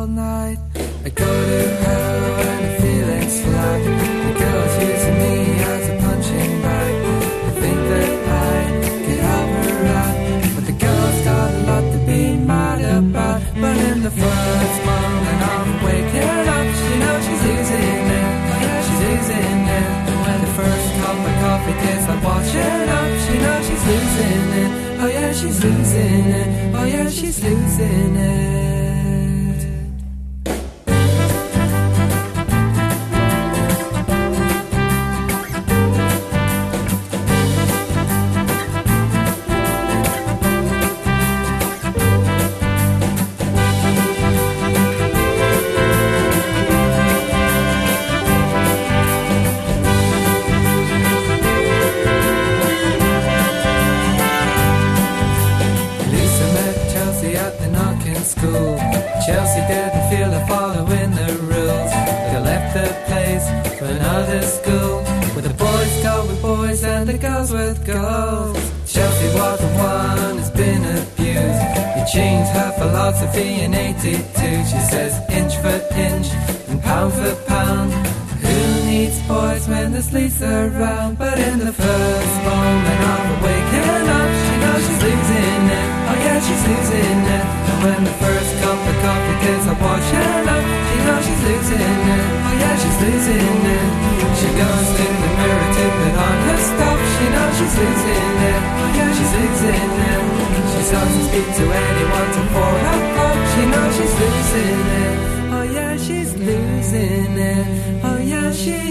night. I go to her when I'm feeling slack. The girl's using me as a punching bag. I think that I could help her out, but the girl's got a lot to be mad about. But in the first moment of waking up, she knows she's losing it. Oh yeah, she's losing it. And when the first cup of coffee tastes like washing up, she knows she's losing it. Oh yeah, she's losing it. Oh yeah, she's losing it. Chelsea didn't feel like following the rules. They left the place for another school, where the boys go with boys and the girls with girls. Chelsea was the one who's been abused. He changed her philosophy in 82. She says inch for inch and pound for pound. Who needs boys when there's Lisa around? But in the first moment of waking up, she knows she's losing it. Oh yeah, she's losing it. And when the first cup of coffee tastes like washing up, she knows she's losing it. Oh yeah, she's losing it. She goes to the mirror to put on her stuff. She knows she's losing it. Oh yeah, she's losing it. She doesn't speak to anyone to pour her cup. She knows she's losing it. Oh yeah, she's losing it. Oh yeah, she